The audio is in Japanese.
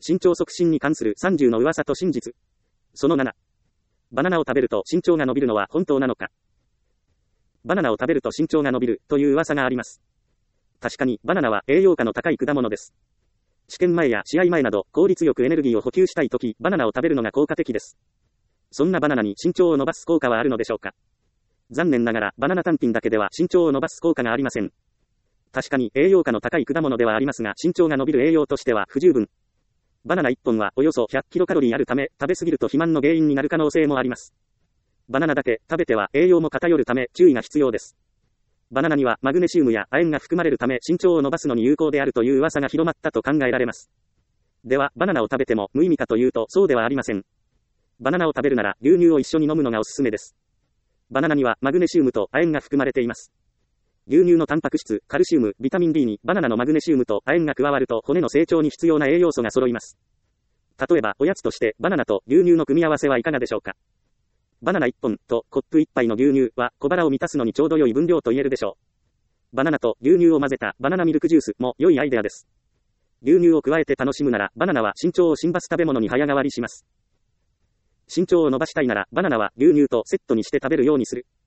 身長促進に関する30の噂と真実。その7。バナナを食べると身長が伸びるのは本当なのか。バナナを食べると身長が伸びるという噂があります。確かにバナナは栄養価の高い果物です。試験前や試合前など効率よくエネルギーを補給したいとき、バナナを食べるのが効果的です。そんなバナナに身長を伸ばす効果はあるのでしょうか。残念ながらバナナ単品だけでは身長を伸ばす効果がありません。確かに栄養価の高い果物ではありますが、身長が伸びる栄養としては不十分。バナナ1本はおよそ100キロカロリーあるため、食べ過ぎると肥満の原因になる可能性もあります。バナナだけ食べては栄養も偏るため注意が必要です。バナナにはマグネシウムや亜鉛が含まれるため身長を伸ばすのに有効であるという噂が広まったと考えられます。では、バナナを食べても無意味かというとそうではありません。バナナを食べるなら牛乳を一緒に飲むのがおすすめです。バナナにはマグネシウムと亜鉛が含まれています。牛乳のタンパク質、カルシウム、ビタミン D にバナナのマグネシウムと亜鉛が加わると骨の成長に必要な栄養素が揃います。例えばおやつとしてバナナと牛乳の組み合わせはいかがでしょうか。バナナ1本とコップ1杯の牛乳は小腹を満たすのにちょうど良い分量と言えるでしょう。バナナと牛乳を混ぜたバナナミルクジュースも良いアイデアです。牛乳を加えて楽しむならバナナは身長を伸ばす食べ物に早変わりします。身長を伸ばしたいならバナナは牛乳とセットにして食べるようにする。